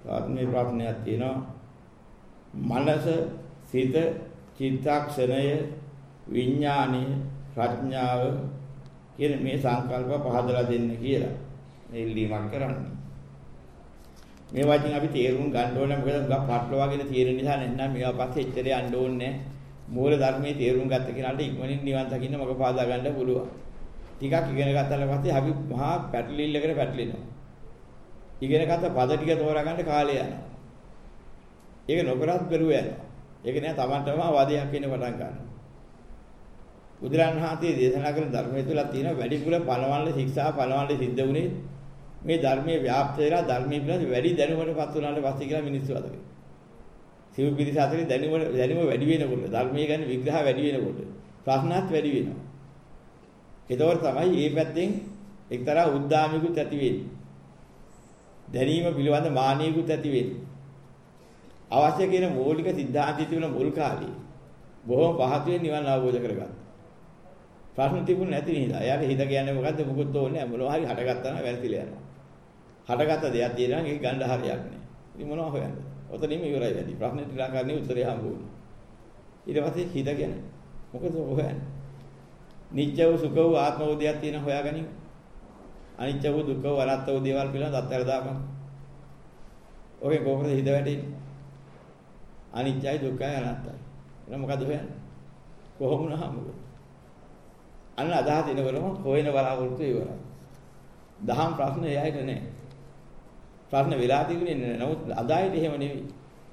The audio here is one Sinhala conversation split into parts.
ආත්මේ ප්‍රශ්නයක් තියෙනවා. මනස, සිත, චිත්තක්ෂණය, විඥානය, ප්‍රඥාව කියන මේ සංකල්ප පහදලා දෙන්න කියලා මේ ඉල්ලීමක් කරන්නේ. මේ වචින් අපි තේරුම් ගන්න ඕනේ මොකද ගා පටලවාගෙන තියෙන නිසා නැත්නම් මේවා පස්සේ එච්චර යන්න ඕනේ නැහැ. මූල ධර්මයේ තේරුම් ගත්ත කෙනාට ඉක්මනින් නිවන් දකින්න මග පාදා ගන්න පුළුවන්. ටිකක් ඉගෙන ගත්තාට පස්සේ අපි මහා පැටලිල්ලකට පැටලෙනවා. ඉගෙන ගත්ත පද ටික තෝරා ගන්න කාලය යනවා. ඒක නොකරත් බැරුව යනවා. ඒක නෑ Tamanටම වාදයක් වෙන්න පටන් ගන්නවා. බුදුරන් වහන්සේ දේශනා කරන ධර්මයේ තුල තියෙන වැඩිපුර පළවන්ල ශික්ෂා පළවන්ල සිද්ධ වුණේ මේ ධර්මයේ ව්‍යාප්ත වෙලා ධර්මයේ පිළිබඳ වැඩි දැනුමකටපත් වුණාට පස්සේ කියලා මිනිස්සු අතර. සිව් පිරිස අතරේ දැනුම වැඩි වෙනකොට ධර්මයේ ගැන විග්‍රහ වැඩි වෙනකොට ප්‍රශ්නත් වැඩි වෙනවා. ඒතකොට තමයි මේ පැත්තෙන් එක්තරා උද්දාමිකුත් ඇති වෙන්නේ. දැනීම පිළිබඳ මානියකුත් ඇති වෙන්නේ. අවශ්‍ය කියන මූලික සිද්ධාන්තය තිබුණ මුල් කාලේ බොහොම පහසුවෙන් නිවන් අවබෝධ කරගත්තා. ප්‍රශ්න තිබුණ නැති නිසා. එයාට හිත කියන්නේ මොකද්ද? මොකුත් ඕනේ නැහැ. මොනවා හරි හටගත්තා නම් වැරදිලා යනවා. හටගත්ත දෙයක් තියෙනවා නම් ඒක ගන්න හරියක් නැහැ. ඉතින් මොනවා හොයන්නද? ඔතනින්ම ඉවරයි වැඩි. ප්‍රශ්නේ නිරාකරණයේ උත්තරය හම්බ වුණා. ඊට පස්සේ හිත කියන්නේ මොකද හොයන්නේ? නිත්‍ය වූ සුඛ වූ ආත්ම වූ දෙයක් තියෙන හොයාගනිමු. අනිත්‍ය වූ දුක්ඛ වූ අනාත්ම වූ දේවල් පිළිබඳව අත්හැර දාපන්. ඔකේ කොහොමද හිත වැටෙන්නේ? අනිත්‍යයි දුක්ඛයි අනාත්තයි. එහෙනම් මොකද හොයන්නේ? කොහොම වුණාම මොකද? අන්න අදහස එනකොටම හොයන බලාපොරොත්තු ඉවරයි. දහම් ප්‍රශ්න එයාට නෑ. ප්‍රශ්න වෙලා තිබුණේ නෑ. නමුත් අදායට එහෙම නෙවෙයි.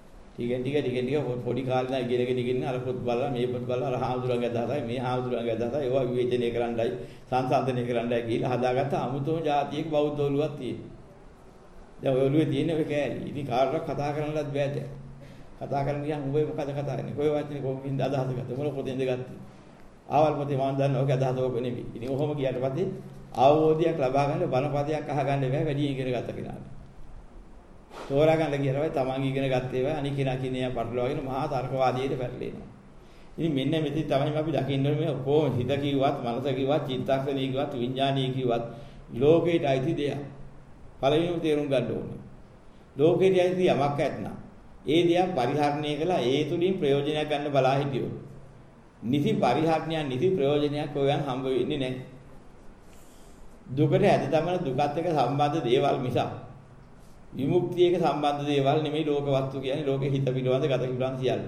ටික පොඩි කාලේ ඉගෙන අර පොත් බලලා මේ පොත් බලලා අර හාමුදුරන්ගේ අදහසයි මේ හාමුදුරන්ගේ අදහසයි ඒවා විවේචනය කරන්නයි සංසන්දනය කරන්නයි කියලා හදාගත්ත අමුතම જાතියක බෞද්ධ ඔළුවක් තියෙනවා. දැන් ඔය ඔළුවේ තියෙන ඔය කෑලි. ඉතින් කාටවත් කතා කරන්නවත් බෑ දැන්. කතා කරන්න ගියාම උඹේ මොකද කතා කරන්නේ? කොයි වචනේ කොහොමින්ද අදහස ගත්තේ? මොන පොතෙන්ද ගත්තේ? ආවල් පොතේ මම දන්නවා ඔගේ අදහස ඕක නෙවෙයි. ඉතින් ඔහොම ගියාට පස්සේ අවබෝධයක් ලබා ගන්න බණපදයක් අහගන්න බෑ වැඩි ඉගෙන ගත්ත කෙනාට. තෝරා ගන්න කියනවා තමන් ඉගෙන ගත්ත ඒවා අනික කෙනා කියන්නේ පටලවාගෙන මහා තර්කවාදීට පැටලෙනවා. ඉතින් මෙන්න මෙතන තමයි අපි දකින්න ඕනේ මේ කොහොම හිත කිව්වත් මනස කිව්වත් චිත්තක්ෂණී කිව්වත් විඥානීය කිව්වත් ලෝකේට අයිති දෙයක්. පළවෙනිම තේරුම් ගන්න ඕනේ. ලෝකේට අයිති යමක් ඇත්නම් ඒ දෙයක් පරිහරණය කළා ඒ තුලින් ප්‍රයෝජනයක් ගන්න බලා හිටියොත් නිසි පරිහරණයක් නිසි ප්‍රයෝජනයක් ඔයයන් හම්බ වෙන්නේ නැහැ. දුකට ඇද තමන දුකත් එක්ක සම්බන්ධ දේවල් මිසක් විමුක්තියක සම්බන්ධ දේවල් නෙමෙයි ලෝක වස්තු කියන්නේ ලෝකේ හිත පිළිබඳ ගත පිළිබඳ සියල්ල.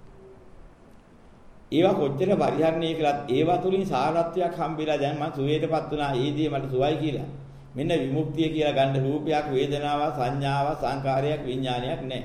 ඒවා කොච්චර පරිහරණය කළත් ඒවා තුලින් සාරත්වයක් හම්බෙලා දැන් මම සුවේටපත් වුණා ඊදී මට සුවයි කියලා. මෙන්න විමුක්තිය කියලා ගන්න රූපයක් වේදනාවක් සංඥාවක් සංකාරයක් විඥානයක් නැහැ.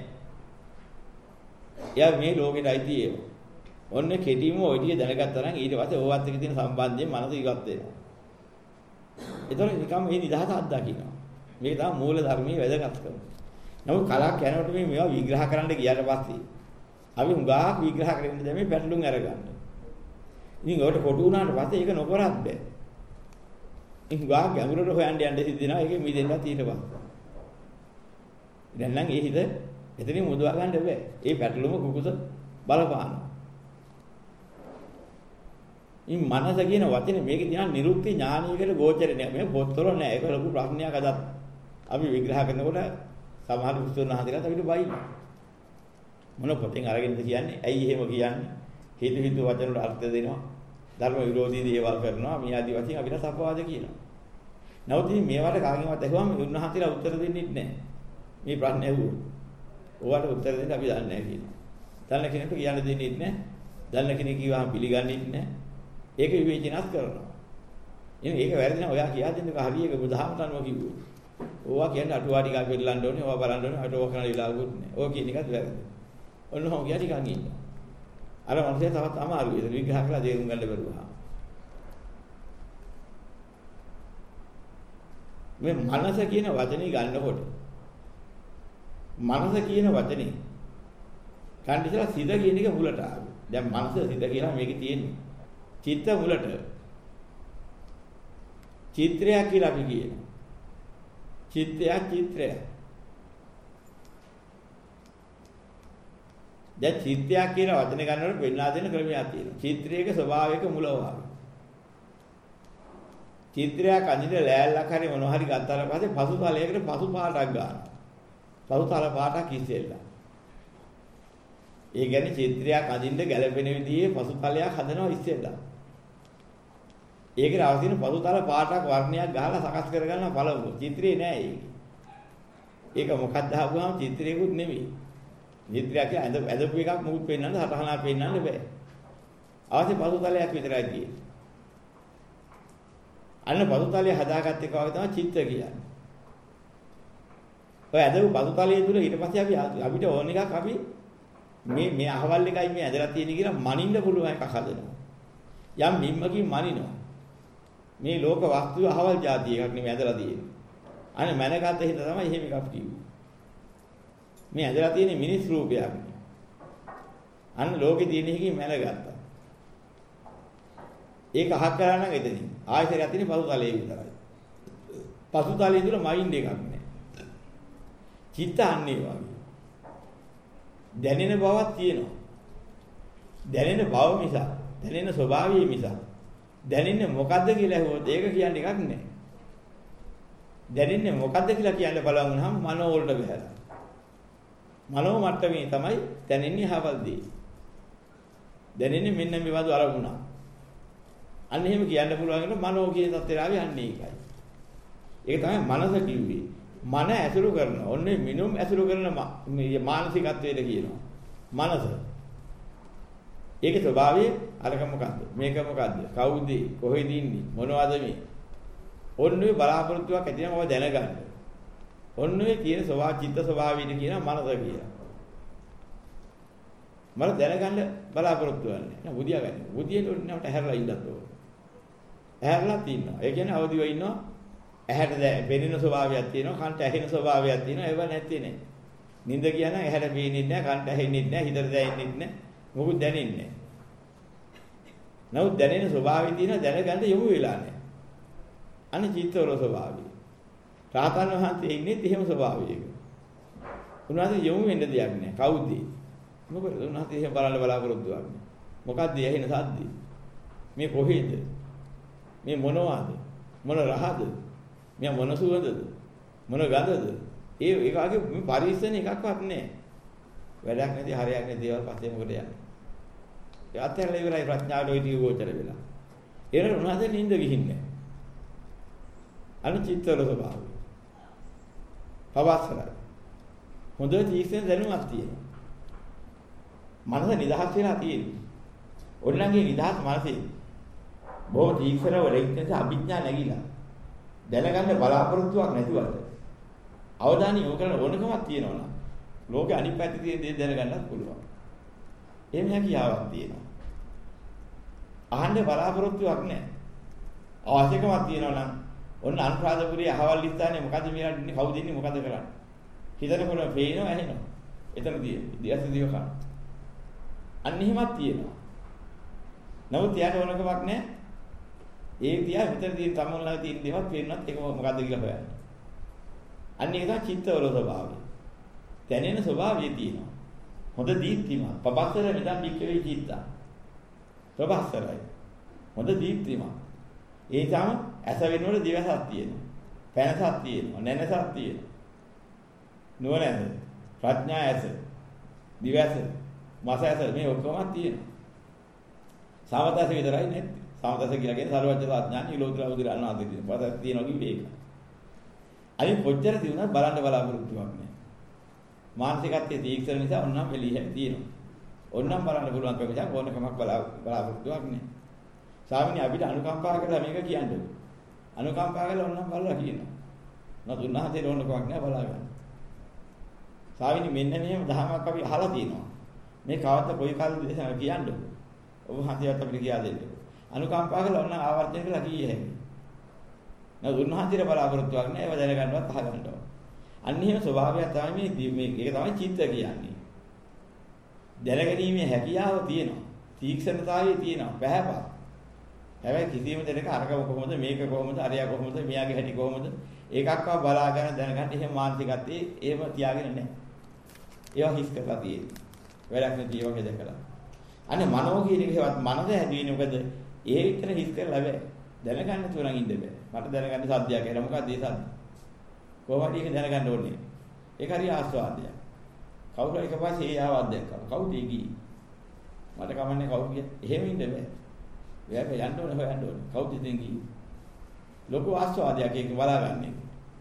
එයා මේ ලෝකෙට අයිති ඒවා. ඔන්න කෙටිම ඔය ටික දැනගත්තා නම් ඊට පස්සේ ඕවත් එක්ක තියෙන සම්බන්ධයෙන් මනස ඉවත් වෙනවා. ඒතකොට නිකම් මේ නිදහස අත්දකින්නවා. මේක තමයි මූල ධර්මයේ වැදගත්කම. නමුත් කලක් යනකොට මේවා විග්‍රහ කරන්න ගියාට පස්සේ අපි හුඟක් විග්‍රහ කරන්න දැන් මේ පැටලුම් අරගන්න. ඉතින් ඔකට කොටු වුණාට පස්සේ ඒක නොකරත් බෑ. ඉතින් හුඟක් ගැඹුරට හොයන්න යන්න සිද්ධ වෙනවා. ඒකෙ මිදෙන්නත් ඊට පස්සේ. දැන් නම් ඒ හිත එතනින් මුදවා ගන්න බෑ. ඒ පැටලුම කුකුස බලපානවා. ඉතින් මනස කියන වචනේ මේකේ තියෙන නිරුක්ති ඥානීයකට ගෝචරේ නෑ. මේ පොත්වල නෑ. ඒක ලොකු ප්‍රශ්නයක් අදත්. අපි විග්‍රහ කරනකොට සමහර පුස්තකයන් හදලා අපිට බයි. මොන පොතෙන් අරගෙනද කියන්නේ? ඇයි එහෙම කියන්නේ? හේතු හිතු වචන වල අර්ථ දෙනවා. ධර්ම විරෝධී දේවල් කරනවා. මේ ආදි වශයෙන් අපිට සපවාද කියනවා. නමුත් ඉතින් මේවට කාගෙන්වත් ඇහුවම උන්වහන්සේලා උත්තර දෙන්නේ නැහැ. මේ ප්‍රශ්න ඇහුවොත්. ඕවට උත්තර දෙන්න අපි දන්නේ නැහැ කියනවා. දන්න කෙනෙකුට කියන්න දෙන්නේ නැහැ. දන්න කෙනෙක් කිව්වහම පිළිගන්නේ නැහැ. ඒක විවේචනස් කරනවා. ඉතින් ඒක වැරදි නෑ. ඔයා කියා දෙන්නක හරියක බුදුහාමට අනුව කිව්වොත්. ඕවා කියන්නේ අටුවා ටිකක් පෙන්නන්න ඕනේ. ඕවා බලන්න ඕනේ. අටුවා කරන විලාගුත් නෑ. ඕක කියන එකත් වැරදි. ඔන්න ඔහොම කියා ටිකක් ඉන්න. අර මොනසේ තවත් අමාරුයි. ඒක විග්‍රහ කරලා තේරුම් ගන්න බැරුවා. මේ මනස කියන වචනේ ගන්නකොට මනස කියන වචනේ ගන්න ඉතලා සිත කියන එක මුලට ආවේ. දැන් මනස සිත කියලා මේකේ තියෙන්නේ. චිත්ත මුලට චිත්‍රයක් කියලා අපි කියනවා. චිත්‍රය. දැන් චිත්‍රයක් කියන වචනේ ගන්නකොට වෙන්නා දෙන ක්‍රමයක් තියෙනවා. චිත්‍රයක ස්වභාවයක මුල වගේ. චිත්‍රයක් අඳින ලෑල්ලක් හරි මොනවා හරි ගත්තාට පස්සේ පසු තලයකට පසු පාටක් ගන්නවා. පසුතල පාටක් ඉස්සෙල්ලා. ඒ කියන්නේ චිත්‍රයක් අඳින්න ගැළපෙන විදිහේ පසුතලයක් හදනවා ඉස්සෙල්ලා. ඒකේ අවදින පසුතල පාටක් වර්ණයක් ගහලා සකස් කරගන්න බලමු. චිත්‍රේ නෑ ඒක. ඒක මොකක්ද අහුවාම චිත්‍රයකුත් නෙමෙයි. චිත්‍රයක් කියන්නේ ඇදපු එකක් මුකුත් පෙන්වන්න හටහනක් පෙන්වන්න බෑ. අවශ්‍ය පසුතලයක් විතරයි තියෙන්නේ. අන්න පසුතලය හදාගත්ත එක වගේ තමයි චිත්‍ර කියන්නේ. ඔය ඇදපු පසුතලයේ තුල ඊට පස්සේ අපිට ඕන එකක් අපි මේ අහවල් එකයි මේ ඇදලා තියෙන්නේ කියලා මනින්න පුළුවන් එකක් හදනවා. යම් මිම්මකින් මනිනවා. මේ ලෝක වස්තුව අහවල් જાති එකක් නෙමෙයි ඇදලා තියෙන්නේ. අනේ මනගත හිත තමයි එහෙම එකක් කිව්වේ. මේ ඇදලා තියෙන්නේ මිනිස් රූපයක්. අන්න ලෝකේ තියෙන එකකින් මනගත්තා. ඒක අහක් කරා නම් එතනින්. ආයතනය තියෙන්නේ පසුතලයේ විතරයි. පසුතලයේ තුල මයින්ඩ් එකක් නෑ. චිත්ත අන්නේ වගේ. දැනෙන බවක් තියෙනවා. දැනෙන බව මිසක්, දැනෙන ස්වභාවය මිසක්, දැනෙන්නේ මොකද්ද කියලා ඇහුවොත් ඒක කියන්නේ එකක් නෑ. දැනෙන්නේ මොකද්ද කියලා කියන්න බලවන් නම් මනෝ වලට බහැලා. මනෝ මට්ටමේ තමයි දැනෙන්නේ හවල්දී. දැනෙන්නේ මෙන්න මේ වගේ අරමුණක්. අන්න එහෙම කියන්න පුළුවන් එක මනෝ කියන තත්ත්වයට යන්නේ ඒකයි. ඒක තමයි මනස කිව්වේ. මන ඇසුරු කරන, ඔන්නේ මිනුම් ඇසුරු කරන මානසිකත්වයට කියනවා. මනස. ඒකේ ස්වභාවය අරක මොකද්ද? මේක මොකද්ද? කවුද? කොහෙද ඉන්නේ? මොනවද මේ? ඔන්නේ බලාපොරොත්තුවක් ඇතිවෙනව දැනගන්න. ඔන්නේ කියන ස්වභාව චිත්ත ස්වභාවයට කියන මනස කියලා. මන දැනගන්න බලාපොරොත්තු වෙන්නේ. නෑ බුදියා ගන්න. බුදියට ඔන්නවට හැරලා ඉන්නත් ඕන. ඇහැරලා තින්නවා. ඒ කියන්නේ අවදිව ඉන්නවා. ඇහැට පෙනෙන ස්වභාවයක් තියෙනවා, කන්ට ඇහෙන ස්වභාවයක් තියෙනවා. ඒව නැත්තේ නේ. නිින්ද කියන ඇහැට පේන්නේ නැහැ, කන්ට ඇහෙන්නේ නැහැ, හිතට දැනෙන්නේ නැහැ. මොකුත් දැනෙන්නේ නැහැ. නමුත් දැනෙන ස්වභාවය තියෙනවා දැනගන්න යොමු වෙලා නැහැ. අනේ චිත්තවල ස්වභාවය. රාතන් වහන්සේ ඉන්නේ එහෙම ස්වභාවයක. උන්වහන්සේ යොමු වෙන්න දෙයක් නැහැ. කවුද? මොකද උන්වහන්සේ එහෙම බලන්න බලාපොරොත්තු වෙන්නේ. මොකද්ද ඇහෙන සද්දේ? මේ කොහේද? මේ මොනවාද? මොන රහද? මේ මොන සුවඳද? මොන ගඳද? ඒක වගේ මේ පරිස්සන එකක්වත් නැහැ. වැඩක් නැති හරයක් නැති දේවල් පස්සේ මොකද යන්නේ? ඒ අත්හැරලා ඉවරයි ප්‍රඥාවට ওই ටික ගෝචර වෙලා. ඒනට උන්වහන්සේ නිින්ද ගිහින්නේ. අනිචිත්තවල ස්වභාවය. පවස්සරයි. හොඳ තීක්ෂණ දැනුමක් තියෙනවා. මනස නිදහස් වෙලා තියෙන්නේ. ඔන්නගේ නිදහස් මනසේ බොහෝ තීක්ෂණ වල ඉන්න අභිඥා නැగిලා. දැනගන්න බලාපොරොත්තුවක් නැතුවට අවධානය යොමු කරන ඕනකමක් තියෙනවා නම් ලෝකේ අනිත් පැත්තේ තියෙන දේ දැනගන්නත් පුළුවන්. එහෙම හැකියාවක් තියෙනවා. අහන්න බලාපොරොත්තුවක් නැහැ. අවශ්‍යකමක් තියෙනවා නම් ඔන්න අනුරාධපුරයේ අහවල් ස්ථානේ මොකද මෙයාට ඉන්නේ කවුද ඉන්නේ මොකද කරන්නේ? හිතනකොට පේනවා ඇහෙනවා. එතනදී දියස් දිව කන. අන්න එහෙමත් තියෙනවා. නමුත් යාට ඕනකමක් නැහැ. ඒ තියා විතර තියෙන තමන්ලා තියෙන දේවල් පේන්නත් ඒක මොකද්ද කියලා හොයන්න. අන්න ඒක තමයි චිත්තවල ස්වභාවය. දැනෙන ස්වභාවය තියෙනවා. හොඳ දීප්තිමත්. පබස්සර නිදන් බික්කවේ චිත්ත. පබස්සරයි. හොඳ දීප්තිමත්. ඒ තමයි ඇස වෙනකොට දිවසක් තියෙනවා. පැනසක් තියෙනවා. නැනසක් තියෙනවා. නුවණ ඇස, ප්‍රඥා ඇස, දිව ඇස, මස ඇස මේ ඔක්කොම තියෙනවා. සමතස විතරයි නැත්තේ. සමතස කියලා කියන්නේ සර්වඥ ඥාන නිලෝතර උදිරණ ආදී තියෙනවා. පදක් තියෙනවා කිව්වේ ඒක. අනිත් කොච්චර තියුණත් බලන්න බලාපොරොත්තුවක් නැහැ. මානසිකත්වයේ තීක්ෂණ නිසා ඔන්නම් එළිය තියෙනවා. ඔන්නම් බලන්න පුළුවන් කමක් ඕනකමක් බලාපොරොත්තුවක් නැහැ. ස්වාමීනි අපිට අනුකම්පා කරලා මේක කියන්නේ. අනුකම්පා කරලා ඔන්නම් බලලා කියනවා. නතුන්හතේ ඕනකමක් නැහැ බලා ගන්න. ස්වාමීනි මෙන්න මෙහෙම දහමක් අපි අහලා තියෙනවා. මේ කවද්ද කොයි කාලෙද දේශනා කියන්නේ? ඔබ හන්දියට අපිට කියා දෙන්න. අනුකම්පා කරලා ඔන්න ආවර්ජන කරලා කීයේ හැකියි. නතුන්හතේ බලාපොරොත්තුවක් නැහැ. ඒව දැනගන්නවත් අහගන්නවා. අන්න එහෙම ස්වභාවයක් තමයි මේක තමයි චිත්ත කියන්නේ. දැනගැනීමේ හැකියාව තියෙනවා. තීක්ෂණතාවය තියෙනවා. පැහැපත්. හැබැයි කිසිම දෙයක අරක කොහොමද මේක කොහොමද අරයා කොහොමද මෙයාගේ හැටි කොහොමද ඒකක්ව බලාගෙන දැනගන්න එහෙම මානසිකත්වයේ එහෙම තියාගෙන නැහැ. ඒවා හිස් කරලා තියෙන්නේ. වැඩක් නැති ඒවා හදකලා. අනේ මනෝ කියන එකවත් මනස හැදුවේ මොකද? ඒ විතර හිස් කරලා බෑ. දැනගන්න තුරන් ඉන්න බෑ. මට දැනගන්න සද්දයක් කියලා මොකක්ද ඒ සද්ද? කොහොමද ඒක දැනගන්න ඕනේ? ඒක හරි ආස්වාදයක්. කවුරු හරි එකපාරට ඒ ආවත් දැක්කම කවුද ඒ ගියේ? මට කමන්නේ කවුද කිය. එහෙම ඉන්න බෑ. එයා යන්න ඕනේ හොයන්න ඕනේ. කවුද ඉතින් ගියේ? ලොකු ආස්වාදයක් ඒක බලාගන්නේ.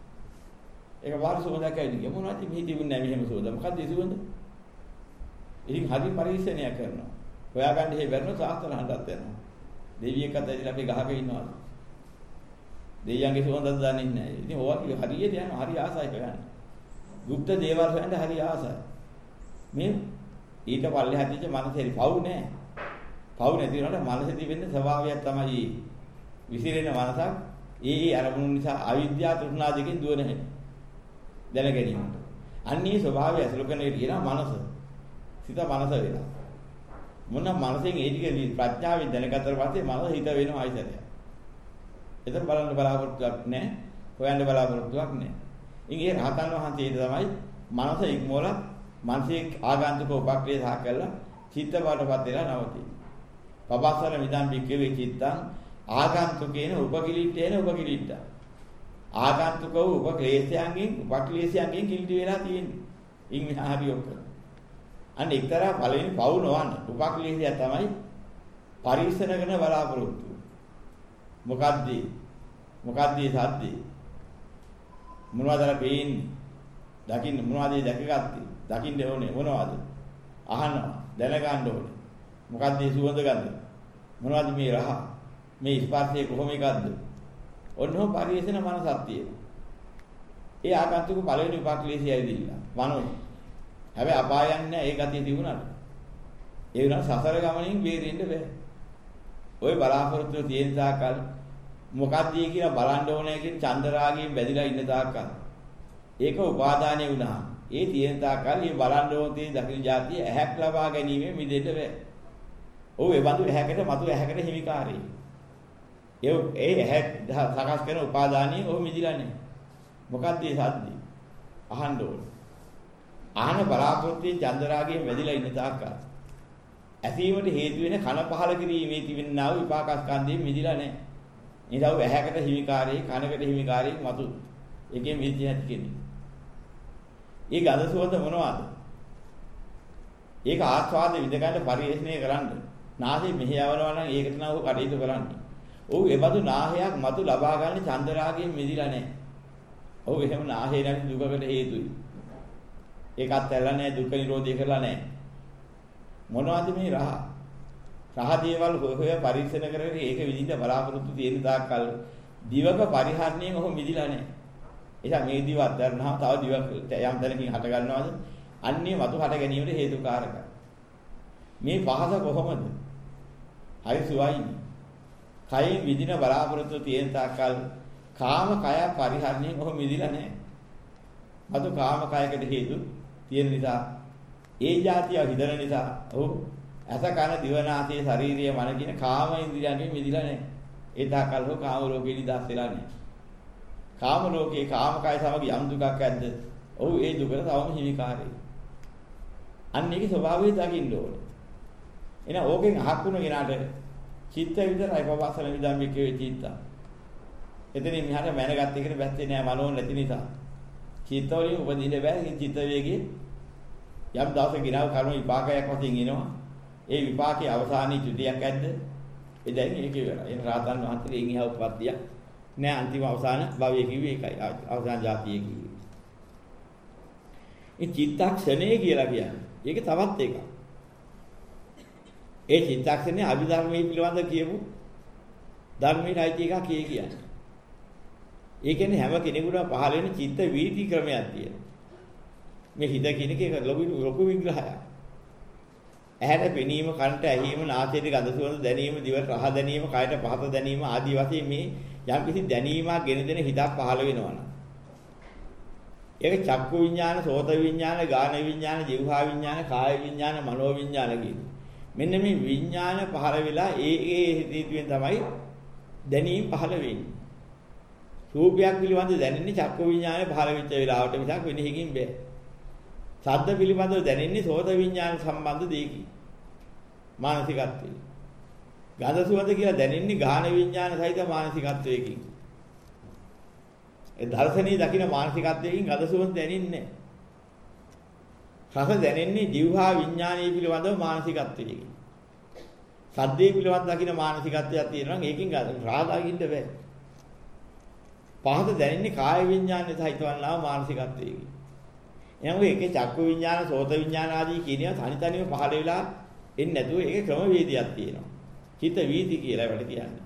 ඒක වාර සුවඳක් ඇවිල්ලා ගියා. මොනවද මේ තිබුණේ නැහැ මෙහෙම සුවඳ. මොකද්ද ඒ සුවඳ? ඉතින් හරි පරිශ්‍රණයක් කරනවා. හොයාගන්න හේ බැරනොත් සාස්ත්‍ර හඳක් යනවා. දෙවියෙක් අතරින් අපි ගහක ඉන්නවා. දෙවියන්ගේ සුවඳක් දන්නේ නැහැ. ඉතින් ඕවා හරියට යනවා. හරි ආසයි කරන්නේ. গুপ্ত දේවල් හොයන්න හරි ආසයි. මේ ඊට පල්ලෙහා තියෙච්ච මනසේ පව් නැහැ. පව් නැති වුණාට මනසේ තිබෙන ස්වභාවයක් තමයි විසිරෙන මනසක්. ඒ අරමුණු නිසා අවිද්‍යාව තෘෂ්ණා දෙකෙන් දුවන හැටි. දැන ගැනීමට. අන්නේ ස්වභාවය අසුර කරන එක කියනවා මනස. සිත මනස වෙනවා. මොන මනසෙන් ඒ ටික ප්‍රඥාවෙන් දැනගත්තට පස්සේ මනස හිත වෙනවා ආයතනය. එතන බලන්න බලාපොරොත්තුවක් නැහැ. හොයන්න බලාපොරොත්තුවක් නැහැ. ඉතින් ඒ රහතන් වහන්සේට තමයි මනස ඉක්මවලා මනසේ ආගන්තුක උපක්‍රිය සහ කළා චිත්ත බාටපත් වෙලා නවතින්නේ. පබස්සර මිදන් බික්කවේ චිත්තං ආගන්තුකේන උපකිලිට්ඨේන උපකිලිට්ඨ. ආගන්තුක වූ උපක්ලේශයන්ගෙන් කිලිටි වෙලා තියෙන්නේ. ඉන් මෙහා හරි ඔක්කොම. අන්න එක්තරා පළවෙනි පවු නොවන්න උපක්ලේශය තමයි පරිස්සන කරන බලාපොරොත්තු. මොකද්ද සද්දේ? මොනවද පේන්නේ? දකින්න මොනවද දැකගත්තේ? දකින්න ඕනේ මොනවද? අහනවා, දැනගන්න ඕනේ. මොකද්ද සුවඳ ගඳ? මොනවද මේ රහ? මේ ස්පර්ශය කොහොම එකක්ද? ඔන්නෝ පරිේශන මනසක් තියෙනවා. ඒ ආගන්තුක පළවෙනි උපක්ලේශය ඇවිදින්න. වනෝ. හැබැයි අපායන්නේ නැහැ ඒ ගතිය තිබුණාට. ඒ වුණා සසර ගමනින් බේරෙන්න බෑ. ওই බලාපොරොත්තු තියෙන තාකල් මොකක්ද කියලා බලන්න ඕනේ කියන චන්දරාගයෙන් බැඳිලා ඉන්න තාකල්. ඒක උපාදානය වුණා. ඒ තියෙන තාකල් මේ බලන්න ඕනේ දකින જાතිය ඇහැක් ලබා ගැනීම මිදෙන්න බෑ. ඔව් ඒ බඳු ඇහැකට මතු ඇහැකට හිමිකාරී. ඒ ඇහැ සකස් කරන උපාදානිය ඔහු මිදිලා නැහැ. මොකක්ද මේ සද්දේ? අහන්න ඕනේ. ආහන බලාපොරොත්තුෙන් චන්දරාගයෙන් වැදිලා ඉන්න තාක්කල් ඇසීමට හේතු වෙන කන පහල කිරීමේ තිබෙනා වූ විපාක ස්කන්ධයෙන් මිදිලා නැහැ. ඊටව ඇහැකට හිමිකාරී, කනකට හිමිකාරී මතු එකෙන් මිදිය නැති කෙනෙක්. ඒ ගඳ සුවඳ මොනවද? ඒක ආස්වාද විඳ ගන්න පරිශ්‍රණය කරන්න. නාසයෙන් මෙහි යවනවා නම් ඒකට නම් ඔහු කටයුතු කරන්නේ. ඔව් ඒ බඳු නාහයක් මතු ලබා ගන්න චන්දරාගයෙන් මිදිලා නැහැ. ඔව් එහෙම නාහේ නැති දුකකට හේතුයි. ඒකත් ඇල්ලා නැහැ දුක නිරෝධය කරලා නැහැ. මොනවද මේ රහ? රහ දේවල් හොය පරීක්ෂණ කරගෙන ඒක විදිහට බලාපොරොත්තු තියෙන තාක්කල් දිවක පරිහරණයෙන් ඔහු මිදිලා නැහැ. එයා මේ දිව අත්දරනවා තව දිවක් යම් තැනකින් හට ගන්නවද? අන්නේ වතු හට ගැනීමට හේතුකාරකයි. මේ පහස කොහොමද? හරි සුවයිනේ. කයෙන් විදින බලාපොරොත්තු තියෙන තාක්කල් කාම කය පරිහරණයෙන් ඔහු මිදිලා නැහැ. අද කාම කයකට හේතු තියෙන නිසා ඒ જાතිය හිතන නිසා ඔහු අස කන දිවනාසය ශාරීරිය මන කියන කාම ඉන්ද්‍රියයන්ගෙන් මිදිලා නැහැ. ඒ තාකල් හෝ කාම ලෝකේ නිදහස් වෙලා නැහැ. කාම ලෝකේ කාම කය සමග යම් දුකක් ඇද්ද? ඔහු ඒ දුකට තවම හිමිකාරයි. අන්න ඒකේ ස්වභාවය දකින්න ඕනේ. එහෙනම් ඕකෙන් අහක්ුණ කෙනාට චිත්ත විතරයි පවස්සල විදම් විකේ චිත්ත. එතනින් මෙහාට මැනගත් එකට බැස්සේ නෑ මනෝන් නැති නිසා. චිත්තවලින් උපදින්න බෑ. චිත්ත වේගයේ යම් දවසක ගිනව කර්ම විපාකයක් වශයෙන් එනවා. ඒ විපාකයේ අවසානයේ චුතියක් ඇද්ද? ඒ දැන් ඒක ඉවරයි. එන රාතන් වහන්සේ එන් එහා උප්පත්තිය නෑ අන්තිම අවසාන භවයේ කිව්වේ ඒකයි. අවසාන જાතියේ කිව්වේ. ඒ චිත්තක්ෂණේ කියලා කියන්නේ. ඒක තවත් එකක්. ඒ චිත්තක්ෂණේ අභිධර්මයේ පිළිබඳ කියමු. ධර්මයේ නැති එකක් කියන්නේ. ඒ කියන්නේ හැම කෙනෙකුටම පහළ වෙන චිත්ත වීති ක්‍රමයක් තියෙනවා. මේ හිත කියන එක ලොකු විග්‍රහයක්. ඇහැට පෙනීම, කනට ඇහිීම, නාසයට ගඳ සුවඳ දැනීම, දිවට රහ දැනීම, කයට පහත දැනීම ආදී වශයෙන් මේ යම් කිසි දැනීමක් ගෙන දෙන හිතක් පහළ වෙනවා නම් ඒක චක්කු විඥාන, සෝත විඥාන, ගාන විඥාන, જીවහා විඥාන, කාය විඥාන, මනෝ විඥාන කියන්නේ. මෙන්න මේ විඥාන පහළ වෙලා ඒ හේතුවෙන් තමයි දැනීම පහළ වෙන්නේ. රූපයක් පිළිබඳව දැනෙන්නේ චක්කු විඥානය පහළ වෙච්ච වෙලාවට මිසක් වෙන එකකින් බෑ. ශබ්ද පිළිබඳව දැනෙන්නේ සෝත විඥාන සම්බන්ධ දෙයකින්. මානසිකත්වයේ. ගන්ධ සුවඳ කියලා දැනෙන්නේ ගාහන විඥාන සහිත මානසිකත්වයකින්. ඒ දර්ශනීය දකින්න මානසිකත්වයකින් ගන්ධ සුවඳ දැනෙන්නේ නැහැ. රස දැනෙන්නේ ජීවහා විඥානීය පිළිබඳව මානසිකත්වයකින්. සද්දේ පිළිබඳව දකින්න මානසිකත්වයක් තියෙනවා නම් ඒකෙන් රාගාගින්න බෑ. පහත දැනෙන්නේ කාය විඥානයේ සහිතවන්නා මානසිකත්වයකින්. එනමුත් ඒකේ චක්කු විඥාන, සෝත විඥාන ආදී කියනවා තනි තනිව පහළ වෙලා එන්නේ නැතුව ඒකේ ක්‍රමවේදයක් තියෙනවා. චිත්ත වීති කියලා ඒකට කියන්නේ.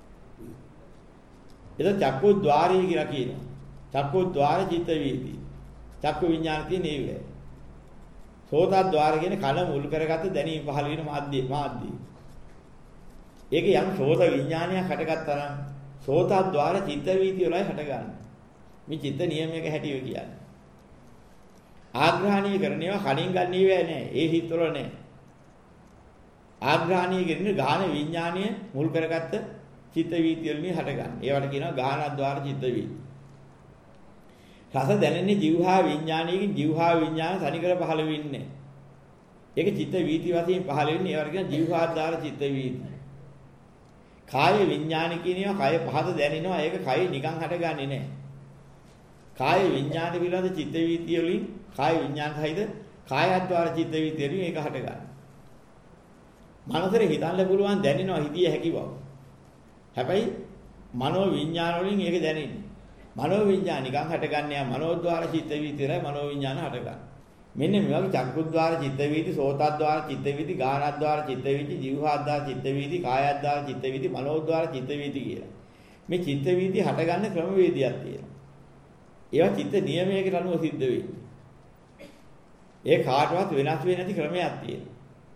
ඒක චක්කු ద్వාරය කියලා කියනවා. චක්කු ద్వාර චිත්ත වීති. චක්කු විඥාන තියෙන ඒවැ. සෝත ద్వාර කියන්නේ කන මුල් කරගත්ත දැනීම පහළ වෙන මාධ්‍ය. ඒක යම් සෝත විඥානයක් හටගත්තා නම් සෝත ద్వාර චිත්ත වීති වලයි හටගන්නේ. මේ චිත්ත නියමයක හැටිව කියන්නේ. ආග්‍රහණීය කරණේවා කණින් ගන්නේවෑ නෑ. ඒ හිතවල නෑ. ආග්‍රහණීය කියන්නේ ගාන විඥානීය මුල් කරගත්ත චිත්ත වීති වලින් හටගන්නේ. ඒවට කියනවා ගානද්්වාර චිත්ත වීති. රස දැනෙන්නේ જીවහා විඥානීයකින් જીවහා විඥාන තනිකර පහළ වෙන්නේ. ඒක චිත්ත වීති වශයෙන් පහළ වෙන්නේ ඒවට කියනවා જીවහාද්වාර චිත්ත වීති. කාය විඥාන කියනවා කය පහත දැනෙනවා ඒක කය නිකන් හටගන්නේ නෑ. කාය විඥාන පිළිබඳ චිත්ත වීති වලින් කාය විඥාන සහිත කායද්්වාර චිත්ත වීති වලින් ඒක හටගන්නේ. මනසට හිතන්න පුළුවන් දැනෙනවා හිතිය හැකි බව. හැබැයි මනෝ විඥාන වලින් ඒක දැනෙන්නේ. මනෝ විඥාන නිකන් හටගන්නේ මනෝද්වාර චිත්ත වීතිරයි මනෝ විඥාන හටගන්නේ. මෙන්න මේ වගේ චක්කුද්වාර චිත්ත වීති, සෝතද්වාර චිත්ත වීති, ගානද්වාර චිත්ත වීති, જીවහාද්වාර චිත්ත වීති, කායද්වාර චිත්ත වීති, මනෝද්වාර චිත්ත වීති කියලා. මේ චිත්ත වීති හටගන්න ක්‍රමවේදයක් තියෙනවා. ඒවා චිත්ත නියමයකට අනුව සිද්ධ වෙන්නේ. ඒ කාටවත් වෙනස් වෙන්නේ නැති ක්‍රමයක් තියෙනවා.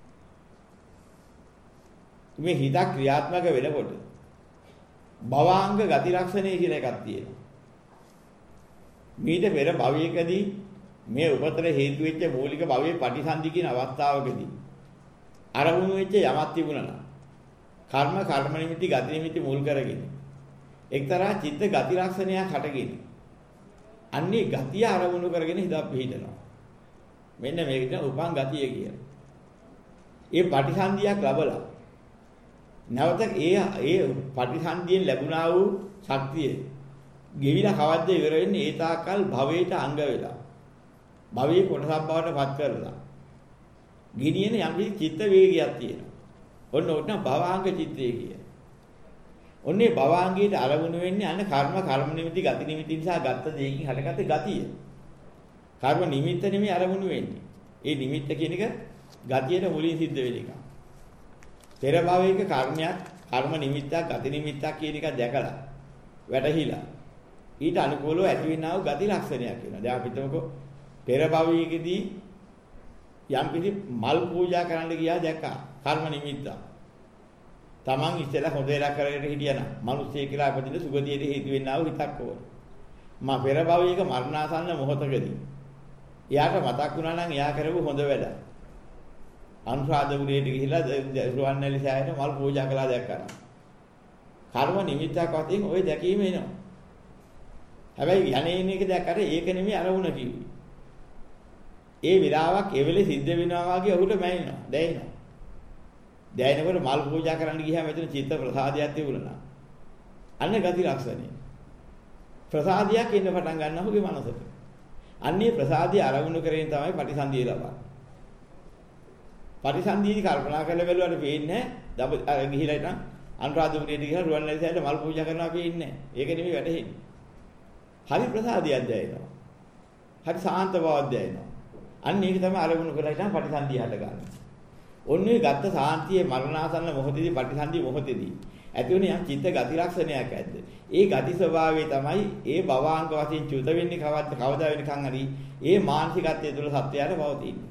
මේ හිතක් ක්‍රියාත්මක වෙනකොට භවාංග ගති ලක්ෂණය කියලා එකක් තියෙනවා. මීට පෙර භවයකදී මේ උපතර හේතු වෙච්ච මූලික භවයේ පටිසන්ධි කියන අවස්ථාවකදී අරමුණු වෙච්ච යමක් තිබුණා. කර්ම නිමිති ගති නිමිති මුල් කරගෙන එක්තරා චිත්ත ගති ලක්ෂණයක් හටගෙන අන්නේ ගතිය අරමුණු කරගෙන හිතක් පිහිටනවා. මෙන්න මේකට උපං ගතිය කියලා. ඒ පටිසන්ධියක් ලැබලා නැවත ඒ පටිසන්ධියෙන් ලැබුණා වූ ශක්තිය ගෙවිලා කවද්ද ඉවර වෙන්නේ ඒ තාකල් භවයට අංග වෙලා. භවයේ කොටසක් බවට පත් කරලා. ගිනියන යම් චිත්ත වේගයක් තියෙනවා. ඔන්න උටන භවාංග චිත්තය කිය. ඔන්නේ භවාංගයට අරමුණු වෙන්නේ අන්න කර්ම නිමිති ගති නිමිති නිසා ගත්ත දෙයකින් හටගත්ත ගතිය. කර්ම නිමිත්ත නෙමෙයි අරමුණු වෙන්නේ. ඒ නිමිත්ත කියන එක ගතියට මුලින් සිද්ධ වෙන එක. පෙර භවයක කර්මයක්, කර්ම නිමිත්තක්, ගති නිමිත්තක් කියන එක දැකලා වැටහිලා ඊට අනුකූලව ඇතිවෙනා වූ ගති ලක්ෂණයක් වෙනවා. දැන් අපි හිතමුකෝ පෙර භවයකදී යම් කිසි මල් පූජා කරන්න ගියා දැක්කා කර්ම නිමිත්ත. Taman ඉස්සෙල්ලා හොඳ වෙලා කරගෙන හිටියනම් මිනිස්සෙක් කියලා අපදින සුගතියට හේතු වෙන්නා වූ හිතක් ඕන. මා පෙර භවයක මරණාසන්න මොහොතකදී එයාට මතක් වුණා නම් එයා කරපු හොඳ වැඩ. අනුරාධපුරයට ගිහිලා රුවන්වැලි සෑයට මල් පූජා කළා දැක්කා. කර්ම නිමිත්තක් වශයෙන් ওই දැකීම එනවා. හැබැයි යන්නේ එක දැක්කට ඒක නෙමෙයි අරමුණ කිව්වේ. ඒ විලාවක් ඒ වෙලේ සිද්ධ වෙනවා වගේ ඔහුට මැනෙනවා, දැනෙනවා. දැනෙනකොට මල් පූජා කරන්න ගියාම මෙතන චිත්ත ප්‍රසාදයක් තිබුණා. අන්න ගති ලක්ෂණය. ප්‍රසාදයක් එන්න පටන් ගන්නවා ඔහුගේ මනසට. අන්නේ ප්‍රසාදිය අරමුණු කරගෙන තමයි පටිසන්ධිය ලබන්නේ. පටිසන්ධියදී කල්පනා කරලා බැලුවාට පේන්නේ නැහැ. අර ගිහිලා ඉතින් අනුරාධපුරයට ගිහලා රුවන්වැලි සෑයට මල් පූජා කරනවා පේන්නේ නැහැ. ඒක නෙමෙයි වැටහෙන්නේ. හරි ප්‍රසාදියක් දැනෙනවා. හරි සාන්ත බවක් දැනෙනවා. අන්න ඒක තමයි අරමුණු කරලා ඉතින් පටිසන්ධිය හටගන්නේ. ඔන්නේ ගත්ත සාන්තියේ මරණාසන්න මොහොතේදී පටිසන්ධිය මොහොතේදී ඇති වෙන යම් චිත්ත ගති ලක්ෂණයක් ඇද්ද. ඒ ගති ස්වභාවය තමයි ඒ භවාංග වශයෙන් චුත වෙන්නේ කවදා වෙනකන් හරි ඒ මානසිකත්වයේ තුල සත්‍යයට පවතින්නේ.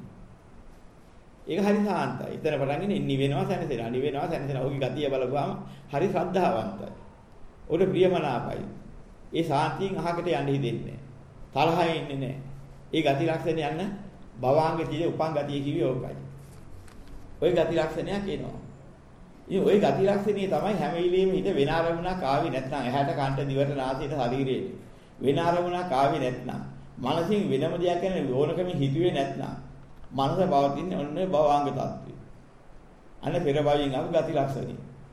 ඒක හරි සාන්තයි. එතන පටන්ගෙන නිවෙනවා සැනසෙනවා. නිවෙනවා සැනසෙනවා. ඔහුගේ ගතිය බලපුවාම හරි ශ්‍රද්ධාවන්තයි. ඔහුට ප්‍රියමනාපයි. ඒ සාන්තියෙන් අහකට යන්න හිතෙන්නේ නැහැ. තරහ එන්නේ නැහැ. ඒ ගති ලක්ෂණ යන්න භවාංග කියේ උපං ගතිය කිව්වේ ඕකයි. ওই ගති ලක්ෂණයක් එනවා. ඉතින් ওই ගති ලක්ෂණේ තමයි හැම වෙලෙම හිත වෙන අරමුණක් ආවේ නැත්නම් ඇහැට කන්ට දිවට නාසයට ශරීරයට වෙන අරමුණක් ආවේ නැත්නම් මනසින් වෙනම දෙයක් ගැන ඕනකම හිතුවේ නැත්නම් මනස පවතින්නේ ඔන්නේ භවාංග තත්ත්වය. අන්න පෙර භවයෙන් ආපු ගති ලක්ෂණේ.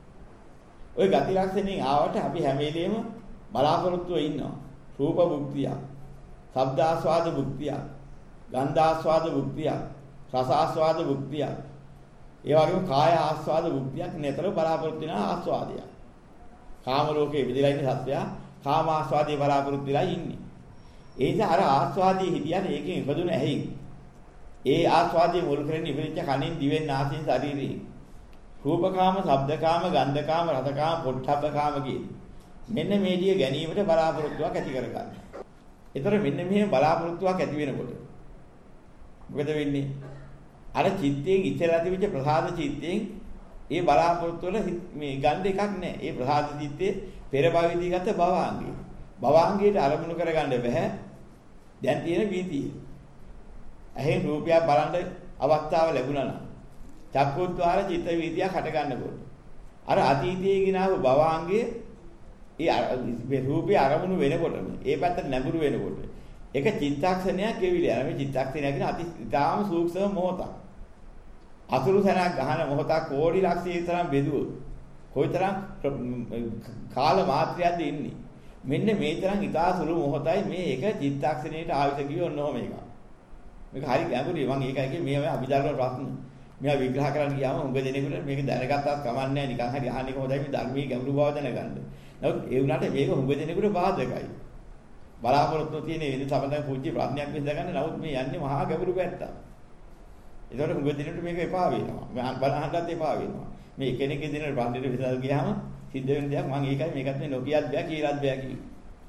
ওই ගති ලක්ෂණෙන් ආවට අපි හැම වෙලෙම බලාපොරොත්තු වෙ ඉන්නවා. රූප භුක්තිය, ශබ්ද ආස්වාද භුක්තිය, ගන්ධ ආස්වාද භුක්තියක්, රස ආස්වාද භුක්තියක්, ඒ වගේම කාය ආස්වාද භුක්තියක් නිතර බලාපොරොත්තු වෙන ආස්වාදයක්. කාම ලෝකයේ විදිලා ඉන්න සත්‍යය කාම ආස්වාදයේ බලාපොරොත්තු වෙලා ඉන්නේ. ඒ නිසා අර ආස්වාදයේ හිටියනේ ඒකෙන් ඉපදුන ඇහි. ඒ ආස්වාදයේ මුල් කරගෙන ඉපදිච්ච කනින් දිවෙන් නාසයෙන් ශරීරයෙන්. රූපකාම, ශබ්දකාම, ගන්ධකාම, රසකාම, පොට්ටබ්බකාම කියන මෙන්න මේ දිය ගැනීමට බලාපොරොත්තුවක් ඇති කරගන්න. ඒතර මෙන්න මෙහෙම බලාපොරොත්තුවක් ඇති වෙනකොට මොකද වෙන්නේ? අර චිත්තයෙන් ඉස්සරලා තිබිච්ච ප්‍රසාද චිත්තයෙන් ඒ බලාපොරොත්තු වල මේ ගන්න එකක් නැහැ. ඒ ප්‍රසාද චිත්තේ පෙර භවයේදී ගත භවාංගය. භවාංගයට අරමුණු කරගන්න බෑ. දැන් තියෙන වීතිය. ඇහෙන් රූපයක් බලන්න අවස්ථාව ලැබුණා නම් චක්කුද්්වාර චිත්ත වීතියක් හට ගන්නකොට අර අතීතයේ ගිනාව භවාංගයේ ඒ රූපේ අරමුණු වෙනකොටම ඒ පැත්තට නැඹුරු වෙනකොට ඒක චිත්තක්ෂණයක් ගෙවිලා යනවා. මේ චිත්තක්ෂණය කියන අති ඊටාම සූක්ෂම මොහොතක්. අතුරු සැනක් ගහන මොහොතක් කෝටි ලක්ෂයේ තරම් බෙදුවොත් කොයිතරම් කාල මාත්‍රයක්ද ඉන්නේ. මෙන්න මේ තරම් ඊටා සුළු මොහොතයි මේ එක චිත්තක්ෂණයට ආවිත කිව්ව ඔන්නෝම එක. මේක හරි ගැඹුරුයි. මම ඒකයි කිව්වේ මේ අභිධර්ම ප්‍රශ්න. මේවා විග්‍රහ කරන්න ගියාම උඹ දෙනෙකුට මේක දැනගත්තත් කමක් නැහැ. නිකන් හරි අහන්න එක හොඳයි මේ ධර්මයේ ගැඹුරු බව දැනගන්න. නමුත් ඒ වුණාට මේක උඹ දෙනෙකුට බාධකයි. බලාපොරොත්තු තියෙන වෙන සමතන පුංචි ප්‍රශ්නයක් විසඳගන්න. නමුත් මේ යන්නේ මහා ගැඹුරු පැත්තට. ඒතකොට උඹ දෙනෙකුට මේක එපා වෙනවා. මම බලහන්නත් එපා වෙනවා. මේ කෙනෙක්ගේ දින ප්‍රශ්නෙට විසඳලා ගියාම සිද්ධ වෙන දෙයක් මම ඒකයි මේකත් මේ නොකියත් බෑ කියලාත් බෑ කිව්වේ.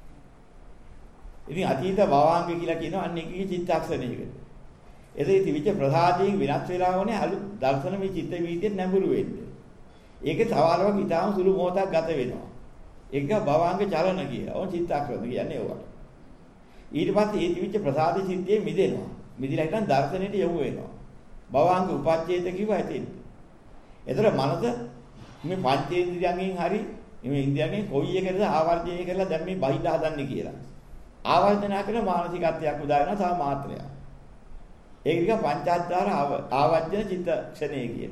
ඉතින් අතීත භවාංග කියලා කියනවා අන්න එකේ චිත්තක්ෂණයකට. එතෙයි තිබිච්ච ප්‍රසාදයෙන් වෙනස් වෙලා ඕනේ අලුත් දර්ශන මේ චිත්ත වීදියේ නැඹුරු වෙන්නේ. ඒකේ සවාලවක් ඊටාම සුළු මොහොතක් ගත වෙනවා. ඒක භවාංග චලන කියලා. ඕන චිත්තක්ෂණ කියන්නේ ඒවට. ඊට පස්සේ ඒ තිබිච්ච ප්‍රසාද චිත්තයේ මිදෙනවා. මිදිලා හිටන් දර්ශනෙට යොමු වෙනවා. භවාංග උපච්ඡේද කිව්වා හිතෙන්න. ඒතර මනස මේ පංචේන්ද්‍රියයන්ගෙන් හරි මේ ඉන්ද්‍රියයන්ගෙන් කොයි එකකටද ආවර්ජනය කරලා දැන් මේ බහිඳ හදන්නේ කියලා. ආවර්ජන කරන මානසිකත්වයක් උදා වෙනවා තා මාත්‍රයක්. ඒක නිකන් පංචාද්වාර ආවර්ජන චිත්තක්ෂණය කියන.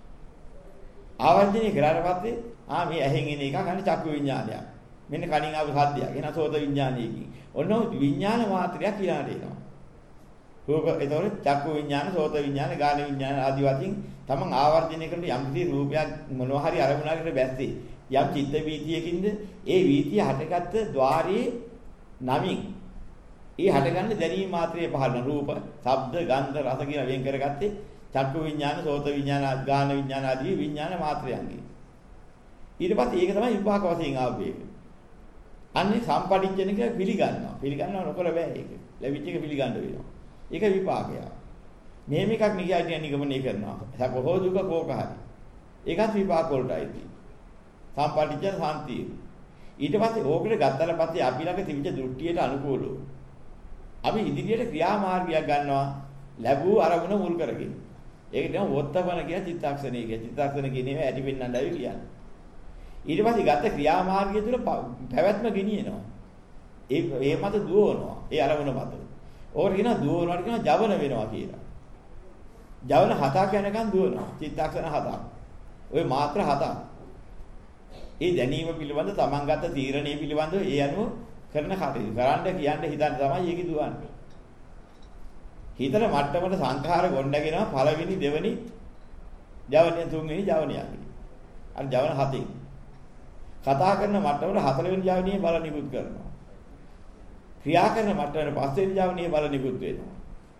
ආවර්ජනය කරාට පස්සේ මේ ඇහෙන් එන එක ගන්න චක්කු විඥානයක්. මෙන්න කනින් ආපු සද්දයක්. එන සෝත විඥානයකින්. ඔන්න විඥාන මාත්‍රයක් ඊළාට එනවා. රූප ඒතකොට චක්කු විඥාන, සෝත විඥාන, ගාන විඥාන ආදී වශයෙන් තමන් ආවර්ජනය කරන යම් කිසි රූපයක් මොනවා හරි අරමුණකට බැස්සේ යම් චිත්ත වීතියකින්ද ඒ වීතිය හටගත්ත ద్వාරයේ නමින් ඒ හටගන්න දැනීම මාත්‍රයේ පහළ රූප, ශබ්ද, ගන්ධ, රස කියන වෙන් කරගත්තේ චක්කු විඥාන, සෝත විඥාන, ගාන විඥාන ආදී විඥාන මාත්‍රයන්ගේ. ඊට පස්සේ ඒක තමයි විපාක වශයෙන් ආව එක. අන්නේ සම්පටිච්ඡනික පිළිගන්නවා. පිළිගන්නව නොකර බෑ ඒක. ලැබිච්ච එක පිළිගන්න වෙනවා. ඒක විපාකයක්. මෙහෙම එකක් නිකන් නිගමනය කරනවා. සකෝ දුක කෝක හරි. ඒකත් විපාක වලටයි තියෙන්නේ. සම්පටිච්ඡන සාන්තිය. ඊට පස්සේ ඕකට ගත්තට පස්සේ අපි ළඟ තිබිච්ච දෘෂ්ටියට අනුකූලව අපි ඉදිරියට ක්‍රියාමාර්ගයක් ගන්නවා ලැබූ අරමුණ මුල් කරගෙන. ඒක තමයි වොත්තපන කියන චිත්තක්ෂණය කිය. චිත්තක්ෂණ කියන්නේ ඇටි පෙන්නන්නයි කියන්නේ. ඊට පස්සේ ගත්ත ක්‍රියාමාර්ගය තුළ පැවැත්ම ගෙනියනවා. ඒ මත දුවනවා. ඒ අරමුණ මත. ඕකට කියනවා දුවනවාට කියනවා ජවන වෙනවා කියලා. ජවන 7ක් යනකම් දුවනවා. චිත්තක්ෂණ 7ක්. ওই මාත්‍ර 7ක්. ඒ දැනීම පිළිබඳ තමන් ගත්ත තීරණය පිළිබඳ ඒ අනුව කරන කටයුතු. කරන්න කියන්නේ හිතන්න තමයි ඒක දුවන්නේ. හිතන මට්ටමට සංඛාර ගොඩනගෙනවා පළවෙනි දෙවෙනි ජවනය තුන්වෙනි ජවනයයි. අර ජවන 7න්. කතා කරන මට්ටමට හතරවෙනි ජවනියේ බල නිකුත් කරනවා. ක්‍රියා කරන මට්ටමට පස්වෙනි ජවනියේ බල නිකුත් වෙනවා.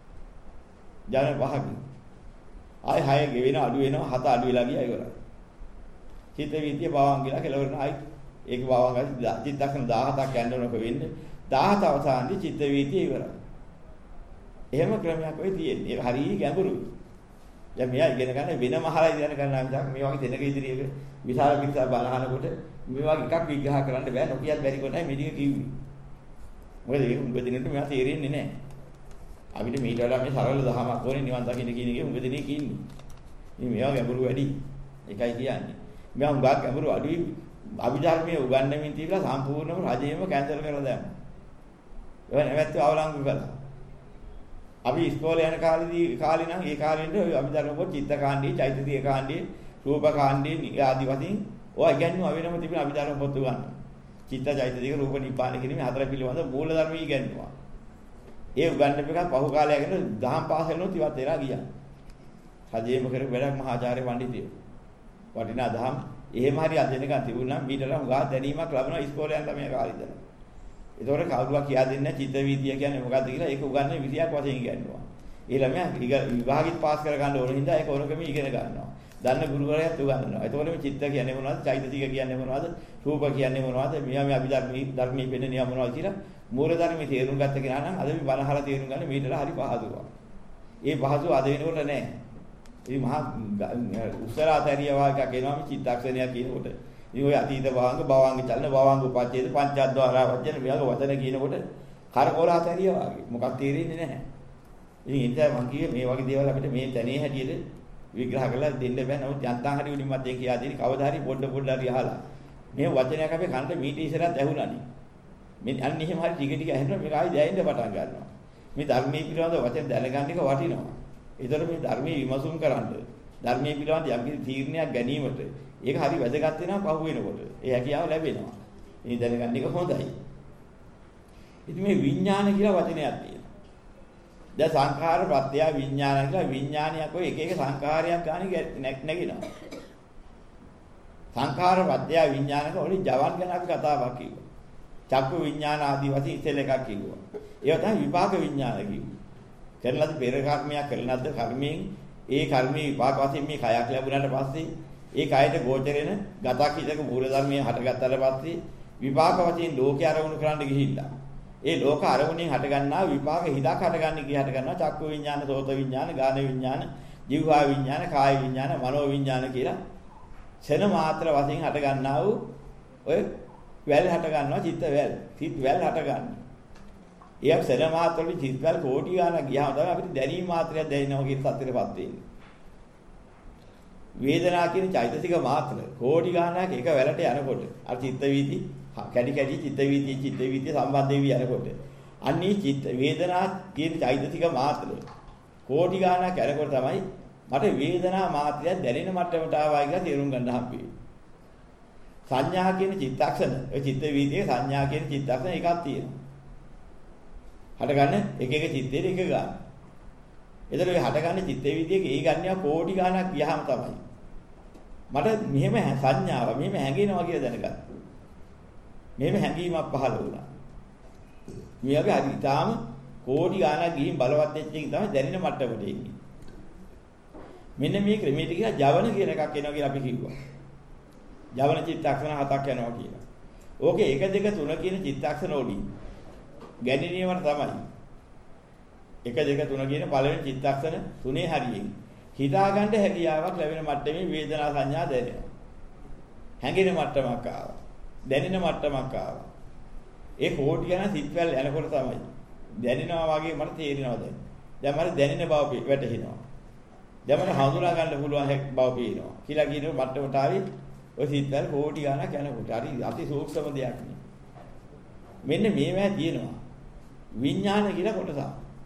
ජවන 5කින්. ආයි 6 ගෙවෙන අඩු වෙනවා 7 අඩු වෙලා ගියා ඉවරයි. චිත්ත වීතිය භවංග කියලා කෙලවරන ආයි ඒක භවංග චිත්තක්ෂණ 17ක් යන්න ඕනක වෙන්නේ 17 අවසානයේ චිත්ත වීතිය ඉවරයි. එහෙම ක්‍රමයක් වෙයි තියෙන්නේ. ඒක හරිය ගැඹුරුයි. දැන් මෙයා ඉගෙන ගන්න වෙනම අහලා ඉගෙන ගන්නවා මිසක් මේ වගේ දෙනක ඉදිරියක විශාල පිටසක් බලහනකොට මේ වගේ එකක් විග්‍රහ කරන්න බෑ. නොකියත් බැරි කොටයි මේ ටික කිව්වේ. මොකද ඒක උඹ දිනෙට මෙයා තේරෙන්නේ නැහැ. අපිට මීට වඩා මේ සරල දහමක් ඕනේ නිවන් දකින්න කියන එකේ උඹ දිනේ කියන්නේ. මේ මේවා ගැඹුරු වැඩි. ඒකයි කියන්නේ. මෙයා උගක් ගැඹුරු අඩුයි අභිධර්මයේ උගන්වමින් තියලා සම්පූර්ණම රජයේම කැන්සල් කරලා දැම්මා. ඒවා නැවැත්තු අවලංගු කළා. අපි ඉස්කෝලේ යන කාලේ නම් ඒ කාලෙන්නේ ඔය අභිධර්ම පොත් චිත්තකාණ්ඩේ, චෛතසික කාණ්ඩේ, රූපකාණ්ඩේ ආදී වශයෙන් ඔය ඉගෙනුවා වෙනම තිබෙන අභිධර්ම පොත් ගන්න. චිත්ත, චෛතසික, රූප, නිපාන කියන මේ හතර පිළිබඳ මූල ධර්ම ඉගෙනුවා. ඒ උගන්වපු එක පහු කාලයක් යන දහම් පාසලනොත් ඉවත් වෙලා ගියා. හදේම කරපු වැඩක් මහාචාර්ය පඬිතුයෝ. වටිනා දහම් එහෙම හරි අදිනකන් තිබුණා මීටරම් ගා දැනීමක් ලැබුණා ඉස්කෝලේ යන ළමයා කාලේ ඉඳලා. ඒතකොට කවුරුවා කියා දෙන්නේ නැහැ චිත්ත වීදිය කියන්නේ මොකද්ද කියලා ඒක උගන්වන්නේ විෂයක් වශයෙන් ඉගෙනනවා. ඒ ළමයා විභාගෙත් පාස් කර ගන්න ඕන හින්දා ඒක ඕනකම ඉගෙන ගන්නවා. දන්න ගුරුවරයාත් උගන්වනවා. ඒතකොට මේ චිත්ත කියන්නේ මොනවද? චෛතසික කියන්නේ මොනවද? රූප කියන්නේ මොනවද? මේ අභිධර්මයේ පෙන්නන්නේ මොනවද කියලා මූල ධර්මයේ තේරුම් ගත්ත කෙනා නම් අද මේ බණහලා තේරුම් ගන්න මීටර හරි පහසුවක්. ඒ පහසුව අද වෙනකොට නැහැ. ඉතින් මහා උසරාතරිය වාග්යක් එනවා මේ චිත්තක්ෂණයක් කියනකොට. ඉතින් ඔය අතීත භවංග භවංග චලන භවංග උපච්ඡේද පංචද්වාරා වචන විභාග වචන කියනකොට කරකෝලාතරිය වාගේ මොකක් තේරෙන්නේ නැහැ. ඉතින් ඒ නිසා මම කියේ මේ වගේ දේවල් අපිට මේ තැනේ හැටියට විග්‍රහ කරලා දෙන්න බෑ. නමුත් යන්තම් හරි උඩින් මැදෙන් කියා දෙන්නේ කවදා හරි පොඩ හරි අහලා. මේ වචනයක් අපේ කනට මීට ඉස්සරහත් ඇහුණානේ. මේ අන්න එහෙම හරි ටික ටික ඇහෙනවා මේක ආයි දැනෙන්න පටන් ගන්නවා. මේ ධර්මයේ පිළිබඳව වචන දැනගන්න එක වටිනවා. ඒතර මේ ධර්මයේ විමසුම් කරන්න ධර්මයේ පිළිබඳව යම් කිසි තීරණයක් ගැනීමට ඒක හරි වැදගත් වෙනවා පහු වෙනකොට. ඒ හැකියාව ලැබෙනවා. මේ දැනගන්න එක හොඳයි. ඉතින් මේ විඥාන කියලා වචනයක් තියෙනවා. දැන් සංඛාර ප්‍රත්‍ය විඥාන කියලා විඥානයක් ඔය එක එක සංඛාරයක් ගන්න නැගිනවා. සංඛාර ප්‍රත්‍ය විඥානක ඔලි ජවන් ගැන අපි කතාවක් කිව්වා. චක්කු විඥාන ආදී වශයෙන් ඉතල එකක් කිව්වා. ඒවා තමයි විපාක විඥාන කිව්වේ. කරලද පෙර කර්මයක් කරනද කර්මයෙන් ඒ කර්මයේ විපාක වශයෙන් මේ කයක් ලැබුණාට පස්සේ ඒ කයට ගෝචරෙන ගතක් හිතක මූල ධර්මයේ හටගත්තාට පස්සේ විපාක වශයෙන් ලෝකේ අරමුණු කරන්න ගිහිල්ලා ඒ ලෝක අරමුණෙන් හට ගන්නා විපාක හිතක් හටගන්නේ කිය හට ගන්නවා චක්කු විඥාන, සෝත විඥාන, ගාන විඥාන, ජීවහා විඥාන, කාය විඥාන, මනෝ විඥාන කියලා ඡන මාත්‍ර වශයෙන් හට ගන්නා වූ ඔය වැල් හට ගන්නවා චිත්ත වැල්. සිත් වැල් හට ගන්නවා. ඒ ඡන මාත්‍ර වලින් චිත්ත වැල් කෝටි ගාණක් ගියාම තමයි අපිට දැනීම මාත්‍රයක් දැනෙනවා කියන සත්‍යයටපත් වෙන්නේ. වේදනා කියන චෛතසික මාත්‍ර කෝටි ගාණක් එක වැලට යනකොට අර චිත්ත වීති කැඩි කැඩි චිත්ත වීතිය සම්බන්ධ වෙවි යනකොට අන්නේ චිත්ත වේදනා කියන චෛතසික මාත්‍ර කෝටි ගාණක් යනකොට තමයි මට වේදනා මාත්‍රය දැනෙන මට්ටමට ආවා කියලා තේරුම් ගන්න හම්බෙන්නේ. සංඥා කියන චිත්තක්ෂණ ඔය චිත්ත වීතියේ සංඥා කියන චිත්තක්ෂණ එකක් තියෙනවා. හටගන්න එක එක චිත්තේ එක ගන්න. එතන ඔය හටගන්න චිත්ත වීතියක ඒ ගන්නවා කෝටි ගාණක් ගියාම තමයි මට මෙහෙම සංඥාව මෙහෙම හැඟෙනවා කියලා දැනගත්තා. මෙහෙම හැඟීමක් පහළ වුණා. මේ වගේ හරි ඊටාම කෝටි ගාණක් ගිහින් බලවත් වෙච්ච එකකින් තමයි දැනෙන මට්ටමට එන්නේ. මෙන්න මේ ක්‍රමයට කියලා ජවන කියන එකක් එනවා කියලා අපි කිව්වා. ජවන චිත්තක්ෂණ 7ක් යනවා කියලා. ඕකේ 1 2 3 කියන චිත්තක්ෂණ වලින් ගැණීමකට තමයි 1 2 3 කියන පළවෙනි චිත්තක්ෂණ තුනේ හරියෙන් හිතා ගන්න හැකියාවක් ලැබෙන මට්ටමේ වේදනා සංඥා දැනෙනවා. හැඟෙන මට්ටමක් ආවා. දැනෙන මට්ටමක් ආවා. ඒ කෝටි ගණන් සිත්වල යනකොට තමයි දැනෙනවා වගේ මට තේරෙනවා දැන්. දැන් මට දැනෙන බව වැටහෙනවා. දැන් මට හඳුනා ගන්න පුළුවන් බව පේනවා. කියලා කියන මට්ටමට ආවේ ඔය සිත්වල කෝටි ගණක් යනකොට. හරි අති සූක්ෂම දෙයක් නේ. මෙන්න මේවා තියෙනවා. විඥාන කියලා කොටසක්.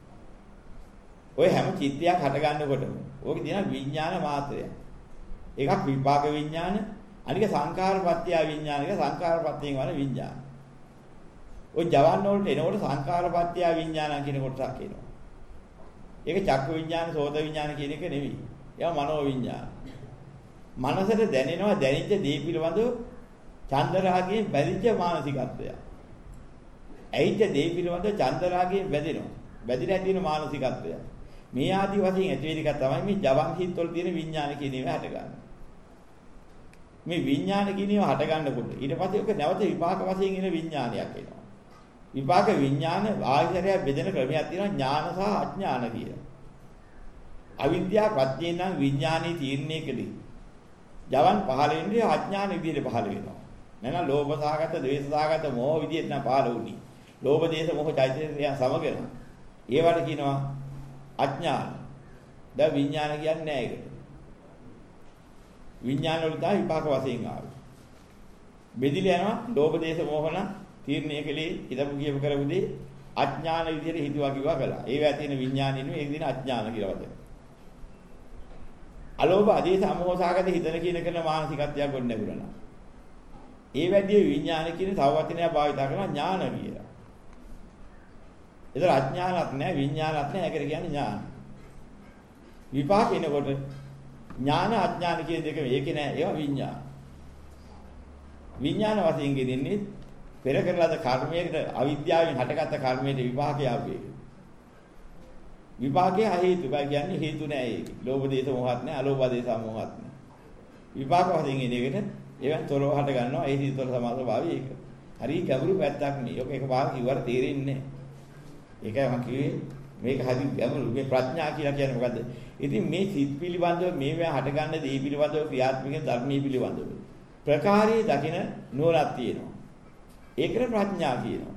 ඔය හැම චිත්තයක් හට ගන්නකොටම ඕකේ තියෙන විඥාන මාත්‍රය. එකක් විපාක විඥාන, අනික සංඛාරපත්‍ය විඥාන කියලා සංඛාරපත්‍යයෙන් වන විඥාන. ඔය ජවන්න වලට එනකොට සංඛාරපත්‍ය විඥාන කියන කොටසක් එනවා. ඒක චක්කු විඥාන, සෝත විඥාන කියන එක නෙවෙයි. ඒවා මනෝ විඥාන. මනසට දැනෙනවා දැනිච්ච දේ පිළිබඳව චන්දරාගයෙන් බැඳිච්ච මානසිකත්වය. ඇයිච්ච දේ පිළිබඳව චන්දරාගයෙන් බැඳෙනවා. බැඳිලා තියෙන මානසිකත්වය. මේ ආදි වශයෙන් ඇති වෙන එක තමයි මේ ජවන් හිත් වල තියෙන විඥාන කියන ඒවා හටගන්නේ. මේ විඥාන කියන ඒවා හට ගන්නකොට ඊට පස්සේ ඔක නැවත විපාක වශයෙන් එන විඥානයක් එනවා. විපාක විඥාන ආයතරය බෙදෙන ක්‍රමයක් තියෙනවා ඥාන සහ අඥාන කියලා. අවිද්‍යාව ප්‍රත්‍යයෙන් නම් විඥානී තීරණය කළේ. ජවන් පහළ වෙන්නේ අඥාන විදිහට පහළ වෙනවා. නැත්නම් ලෝභ සහගත, ද්වේෂ සහගත, මෝහ විදිහට නම් පහළ වුණේ. ලෝභ, දේශ, මොහ චෛතසිකයන් සමගන. ඒවට කියනවා අඥාන. දැන් විඥාන කියන්නේ නැහැ ඒකට. විඥාන වල තමයි විපාක වශයෙන් ආවේ. බෙදිලා යනවා ලෝභ දේශ මොහන තීරණය කලේ හිතපු කියව කරපුදී අඥාන විදිහට හිතුවා කිව්වා කළා. ඒවා තියෙන විඥානිනු ඒක දින අඥාන කියලා වද. අලෝභ ආදී සමෝහසාගත හිතන කියන කරන මානසිකත්වයක් ගොඩ නැගුණා. ඒ වැඩි විඥාන කියන තව වචනයක් භාවිත කරනවා ඥාන කියලා. ඒතර අඥානත් නැහැ විඥානත් නැහැ. ඒකට කියන්නේ ඥාන. විපාක එනකොට ඥාන අඥාන කියන දෙක මේකේ නෑ. ඒවා විඥාන. විඥාන වශයෙන් ගෙනින්නේ පෙර කරලාද කර්මයකට අවිද්‍යාවෙන් හටගත්ත කර්මයට විපාකය ආවේ. විපාකයේ හේතුකයි කියන්නේ හේතු නෑ ඒක. ලෝභ දේශ මොහත් නෑ, අලෝභ දේශ මොහත් නෑ. විපාක වශයෙන් එන එකට ඒවෙන් තොරව හට ගන්නවා. ඒ හිතතොර සමාසභාවය ඒක. හරි ගැඹුරු පැත්තක් නේ. ඔක එකපාර කිව්වට තේරෙන්නේ නෑ. ඒකයි මම කිව්වේ මේක හරි ගැඹුරු. මේ ප්‍රඥා කියලා කියන්නේ මොකද්ද? ඉතින් මේ සිත් පිළිබඳව මේවා හට ගන්න දේ පිළිබඳව ක්‍රියාත්මක ධර්මයේ පිළිබඳව ප්‍රකාරයේ දකින නුවණක් තියෙනවා. ඒකට ප්‍රඥා කියනවා.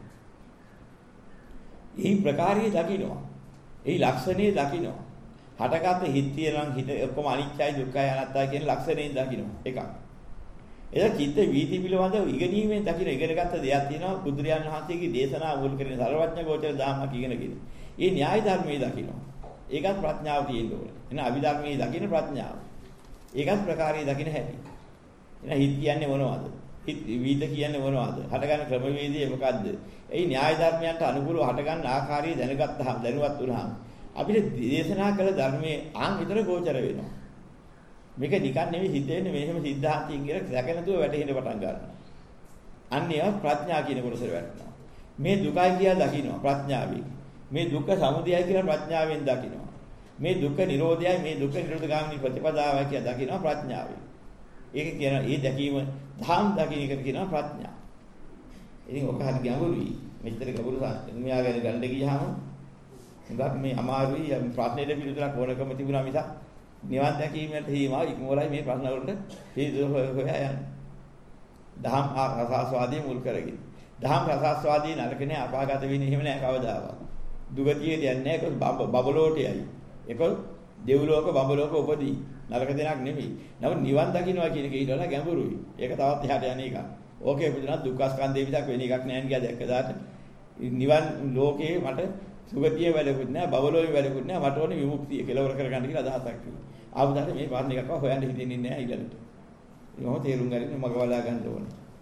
මේ ප්‍රකාරයේ දකින්නවා. ඒ ලක්ෂණේ දකින්නවා. හටගත් හිත තියෙනවා හිත ඔක්කොම අනිත්‍යයි දුක්ඛයි අනාත්තයි කියන ලක්ෂණයෙන් දකින්නවා. එකක්. එද චිත්ත වීති පිළිබඳව ඉගෙනීමෙන් දකින්න ඉගෙනගත්ත දෙයක් තියෙනවා බුදුරජාණන් වහන්සේගේ දේශනා මුල් කරගෙන සර්වඥ ගෝචර ධර්මයක් ඉගෙනගෙන. මේ න්‍යාය ධර්මයේ දකින්නවා. ඒකත් ප්‍රඥාව තියෙන්න ඕනේ. එන අභිධර්මයේ දකින්න ප්‍රඥාව. ඒකත් ප්‍රකාරයේ දකින්න හැටි. එන හිත කියන්නේ මොනවද? හිත වීත කියන්නේ මොනවද? හටගන්න ක්‍රමවේදය මොකද්ද? ඒ න්‍යාය ධර්මයන්ට අනුකූලව හටගන්න ආකාරය දැනගත්තාම දැනුවත් වුණාම අපිට දේශනා කළ ධර්මයේ ආන් විතර ගෝචර වෙනවා. මේක නිකන් නෙවෙයි හිතෙන්නේ මෙහෙම සිද්ධාන්තයෙන් කියලා දැකනතුව වැටෙන්න පටන් ගන්නවා. අන්නේ ප්‍රඥා කියන කොටසට වැටෙනවා. මේ දුකයි කියලා දකින්නවා ප්‍රඥාවෙන්. මේ දුක්ඛ සමුදයයි කියලා ප්‍රඥාවෙන් දකින්නවා. මේ දුක්ඛ නිරෝධයයි මේ දුක්ඛ නිරෝධ ගාමිනී ප්‍රතිපදාවයි කියලා දකින්නවා ප්‍රඥාවෙන්. ඒක කියන ඒ දැකීම ධම් දකින්න එකට කියනවා ප්‍රඥා. ඉතින් ඔක හරි ගැඹුරුයි. මෙච්චර ගැඹුරු සංඥා ගැන ගන්න ගියාම හුඟක් මේ අමාරුයි ප්‍රශ්නෙට පිළිතුරක් ඕනකම තිබුණා මිසක් නිවන් දැකීමට හීමා ඉක්මවලයි මේ ප්‍රශ්න වලට හේතු හොයා යන්නේ. ධම් රසාස්වාදී මුල් කරගෙන. ධම් රසාස්වාදී නරකනේ අපාගත වෙන්නේ එහෙම නෑ කවදාවත්. දුගතියට යන්නේ නෑ ඒක බබලෝට යයි. ඒක දෙව්ලෝක බබලෝක උපදී. නරක දෙයක් නෙමෙයි. නමුත් නිවන් දකින්නවා කියන එක ඊට වඩා ගැඹුරුයි. ඒක තවත් එහාට යන එකක්. ඕකේ පුදුනා දුක්ඛ ස්කන්ධේ විතක් වෙන එකක් නෑ නේද දැක්කදාට. නිවන් ලෝකේ මට සුගතිය වැඩකුත් නෑ බබලෝවේ වැඩකුත් නෑ මට ඕනේ විමුක්තිය කෙලවර කරගන්න කියලා අදහසක් තියෙනවා. ආවදාට මේ පාරණ එකක්ව හොයන්න හිතෙන්නේ නෑ ඊළඟට. ඒක මොහොත තේරුම් ගන්න මග බලා ගන්න ඕනේ.